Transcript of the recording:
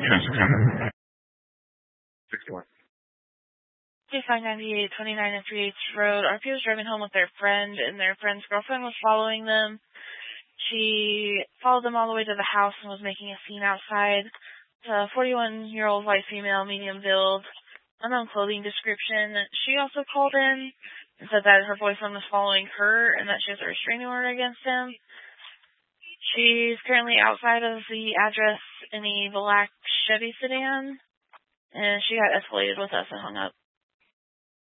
61. 598, 29 and 3/8 Road. RP was driving home with their friend, and their friend's girlfriend was following them. She followed them all the way to the house and was making a scene outside. A 41-year-old white female, medium build, unknown clothing description. She also called in and said that her boyfriend was following her and that she has a restraining order against him. She's currently outside of the address in a black Chevy sedan, and she got escalated with us and hung up.